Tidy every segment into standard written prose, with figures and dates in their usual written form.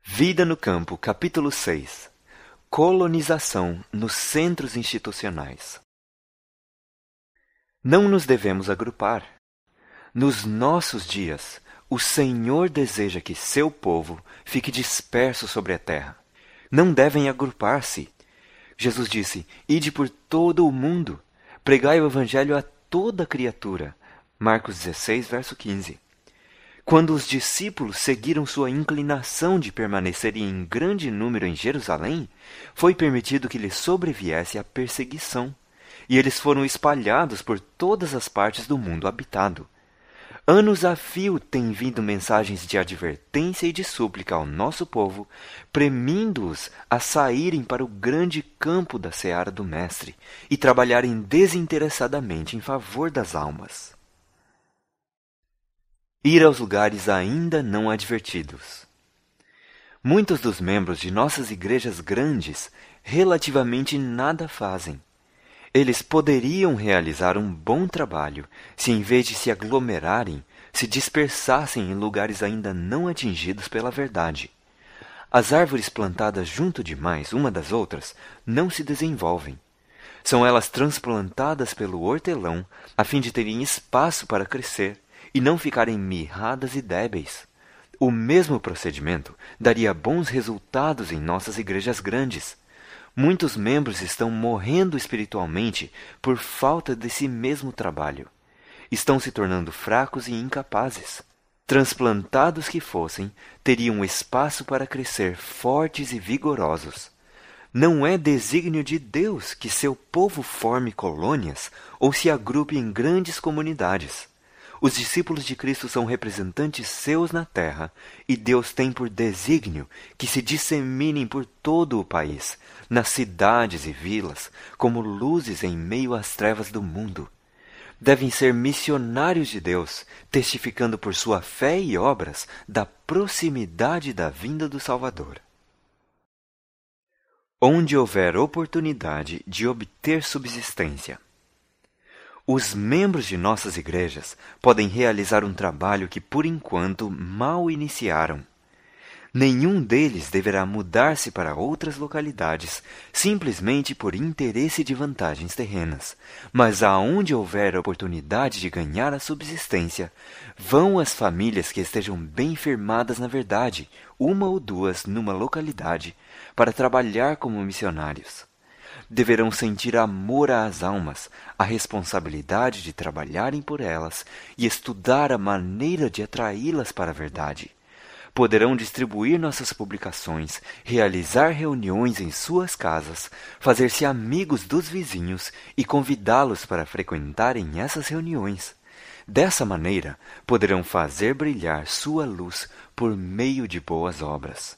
Vida no Campo, capítulo 6. Colonização nos centros institucionais. Não nos devemos agrupar. Nos nossos dias, o Senhor deseja que seu povo fique disperso sobre a terra. Não devem agrupar-se. Jesus disse: Ide por todo o mundo, pregai o evangelho a toda criatura. Marcos 16, verso 15. Quando os discípulos seguiram sua inclinação de permanecerem em grande número em Jerusalém, foi permitido que lhes sobreviesse a perseguição, e eles foram espalhados por todas as partes do mundo habitado. Anos a fio têm vindo mensagens de advertência e de súplica ao nosso povo, premindo-os a saírem para o grande campo da seara do Mestre e trabalharem desinteressadamente em favor das almas. Ir aos lugares ainda não advertidos. Muitos dos membros de nossas igrejas grandes relativamente nada fazem. Eles poderiam realizar um bom trabalho se, em vez de se aglomerarem, se dispersassem em lugares ainda não atingidos pela verdade. As árvores plantadas junto demais uma das outras não se desenvolvem. São elas transplantadas pelo hortelão a fim de terem espaço para crescer e não ficarem mirradas e débeis. O mesmo procedimento daria bons resultados em nossas igrejas grandes. Muitos membros estão morrendo espiritualmente por falta desse mesmo trabalho. Estão se tornando fracos e incapazes. Transplantados que fossem, teriam espaço para crescer fortes e vigorosos. Não é desígnio de Deus que seu povo forme colônias ou se agrupe em grandes comunidades. Os discípulos de Cristo são representantes seus na terra, e Deus tem por desígnio que se disseminem por todo o país, nas cidades e vilas, como luzes em meio às trevas do mundo. Devem ser missionários de Deus, testificando por sua fé e obras da proximidade da vinda do Salvador. Onde houver oportunidade de obter subsistência. Os membros de nossas igrejas podem realizar um trabalho que, por enquanto, mal iniciaram. Nenhum deles deverá mudar-se para outras localidades simplesmente por interesse de vantagens terrenas, mas aonde houver oportunidade de ganhar a subsistência, vão as famílias que estejam bem firmadas na verdade, uma ou duas numa localidade, para trabalhar como missionários. Deverão sentir amor às almas, a responsabilidade de trabalharem por elas e estudar a maneira de atraí-las para a verdade. Poderão distribuir nossas publicações, realizar reuniões em suas casas, fazer-se amigos dos vizinhos e convidá-los para frequentarem essas reuniões. Dessa maneira, poderão fazer brilhar sua luz por meio de boas obras.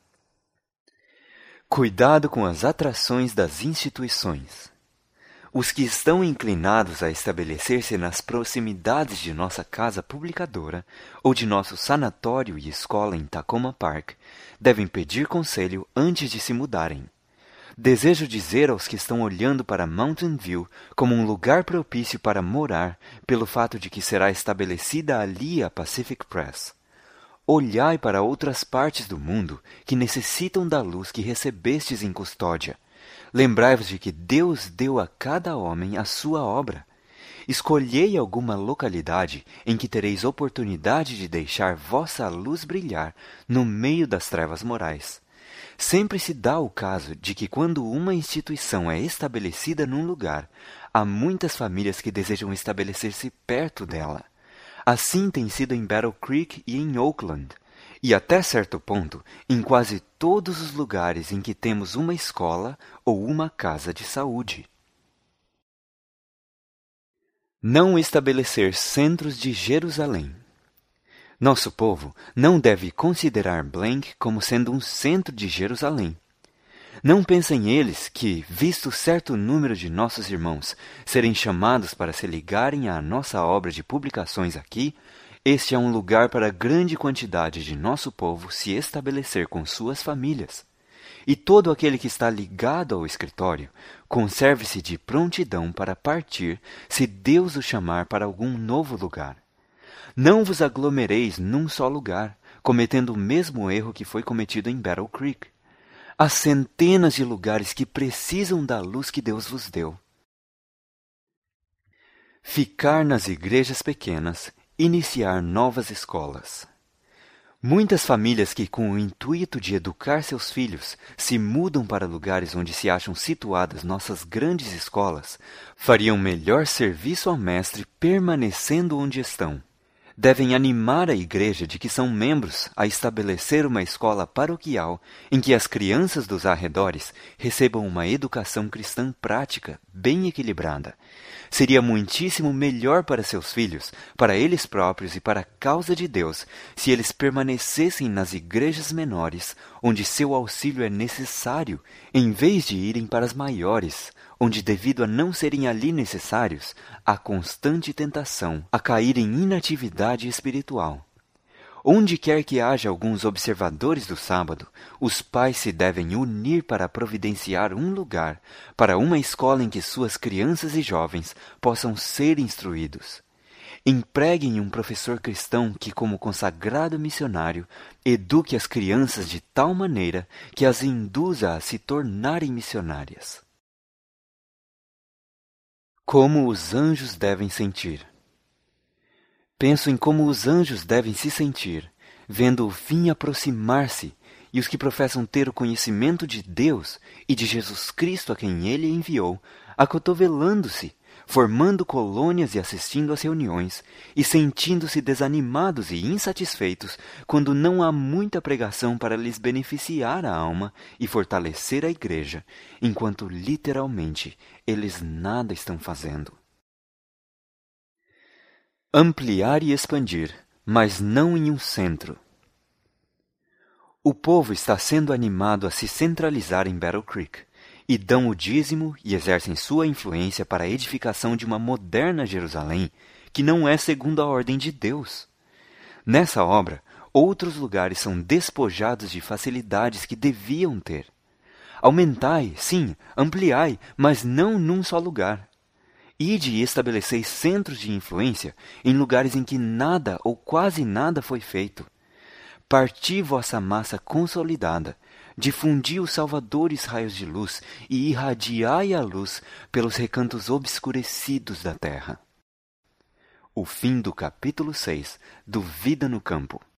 Cuidado com as atrações das instituições. Os que estão inclinados a estabelecer-se nas proximidades de nossa casa publicadora ou de nosso sanatório e escola em Takoma Park devem pedir conselho antes de se mudarem. Desejo dizer aos que estão olhando para Mountain View como um lugar propício para morar pelo fato de que será estabelecida ali a Pacific Press. Olhai para outras partes do mundo que necessitam da luz que recebestes em custódia. Lembrai-vos de que Deus deu a cada homem a sua obra. Escolhei alguma localidade em que tereis oportunidade de deixar vossa luz brilhar no meio das trevas morais. Sempre se dá o caso de que quando uma instituição é estabelecida num lugar, há muitas famílias que desejam estabelecer-se perto dela. Assim tem sido em Battle Creek e em Oakland, e até certo ponto em quase todos os lugares em que temos uma escola ou uma casa de saúde. Não estabelecer centros de Jerusalém. Nosso povo não deve considerar Blank como sendo um centro de Jerusalém. Não pensem eles que, visto certo número de nossos irmãos serem chamados para se ligarem à nossa obra de publicações aqui, este é um lugar para grande quantidade de nosso povo se estabelecer com suas famílias. E todo aquele que está ligado ao escritório, conserve-se de prontidão para partir se Deus o chamar para algum novo lugar. Não vos aglomereis num só lugar, cometendo o mesmo erro que foi cometido em Battle Creek. Há centenas de lugares que precisam da luz que Deus vos deu. Ficar nas igrejas pequenas, iniciar novas escolas. Muitas famílias que, com o intuito de educar seus filhos, se mudam para lugares onde se acham situadas nossas grandes escolas, fariam melhor serviço ao Mestre permanecendo onde estão. Devem animar a igreja de que são membros a estabelecer uma escola paroquial em que as crianças dos arredores recebam uma educação cristã prática, bem equilibrada. Seria muitíssimo melhor para seus filhos, para eles próprios e para a causa de Deus, se eles permanecessem nas igrejas menores, onde seu auxílio é necessário, em vez de irem para as maiores, onde, devido a não serem ali necessários, há constante tentação a cair em inatividade espiritual. Onde quer que haja alguns observadores do sábado, os pais se devem unir para providenciar um lugar para uma escola em que suas crianças e jovens possam ser instruídos. Empreguem um professor cristão que, como consagrado missionário, eduque as crianças de tal maneira que as induza a se tornarem missionárias. Como os anjos devem sentir. Penso em como os anjos devem se sentir, vendo o fim aproximar-se e os que professam ter o conhecimento de Deus e de Jesus Cristo a quem Ele enviou, acotovelando-se, formando colônias e assistindo às reuniões, e sentindo-se desanimados e insatisfeitos quando não há muita pregação para lhes beneficiar a alma e fortalecer a igreja, enquanto literalmente eles nada estão fazendo. Ampliar e expandir, mas não em um centro. O povo está sendo animado a se centralizar em Battle Creek, e dão o dízimo e exercem sua influência para a edificação de uma moderna Jerusalém, que não é segundo a ordem de Deus. Nessa obra, outros lugares são despojados de facilidades que deviam ter. Aumentai, sim, ampliai, mas não num só lugar. Ide e estabeleceis centros de influência em lugares em que nada ou quase nada foi feito. Parti vossa massa consolidada, difundi os salvadores raios de luz e irradiai a luz pelos recantos obscurecidos da terra. O fim do capítulo 6 do Vida no Campo.